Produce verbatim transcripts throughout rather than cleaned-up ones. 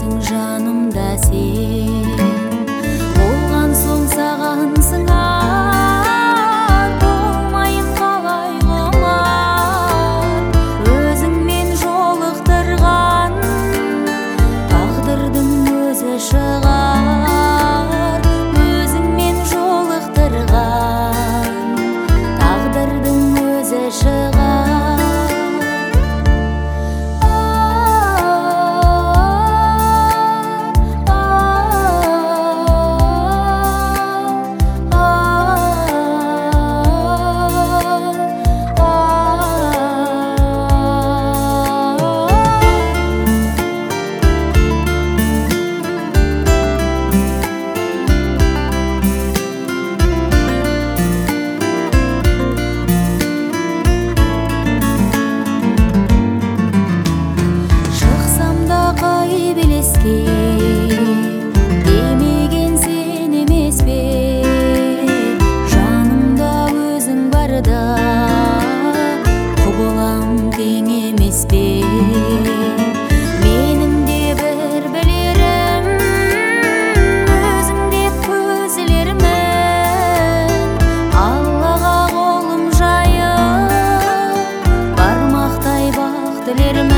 жүрсің жанымда сен, болған соң саған сыңар болмайын қалай құмар. Өзіңмен жолықтырған тағдырдың өзі шығар, өзіңмен жолықтырған тағдырдың өзі шығар. Демеген сен емес пе, жанымда өзің барда құбылам тең емес пе. Менің де бір білерім, өзің деп көзілермін. Аллаға қолым жайып бармақтай бақ тілермін.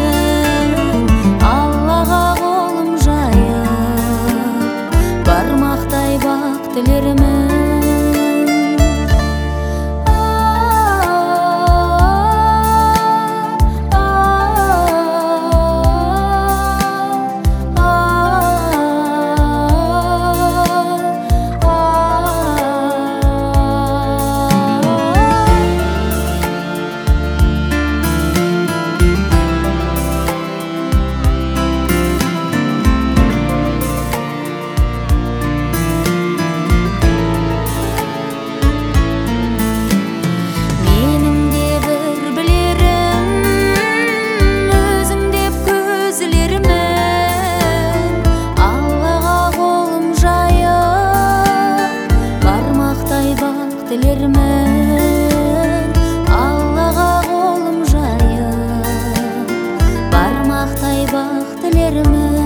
Бармақтай бақ тілермін. Тілермін, Аллаға қолым жайып бармақтай бақ тілермін.